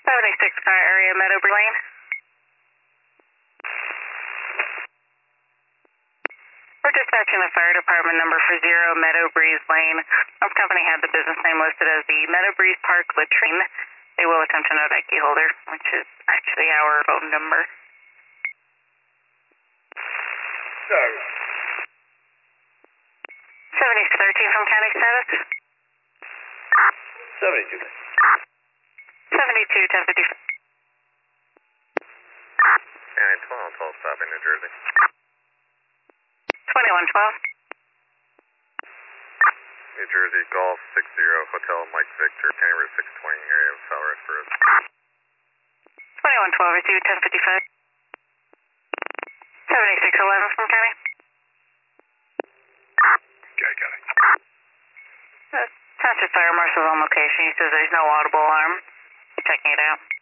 76 car area, Meadowbreeze Lane. We're dispatching the fire department number for 0 Meadowbreeze Lane. Our company had the business name listed as the Meadowbreeze Park Latrine. They will attempt to know that key holder, which is actually our phone number. Sorry. 7013 from county status. 72. 72, 1055. And 12 stop in New Jersey. 2112. New Jersey, Golf 60, Hotel Mike Victor, County Route 620, area of Southwest Road. 2112, received 1055. 7611 from county. Got it. Township Fire Marshal's on location. He says there's no audible alarm. Checking it out.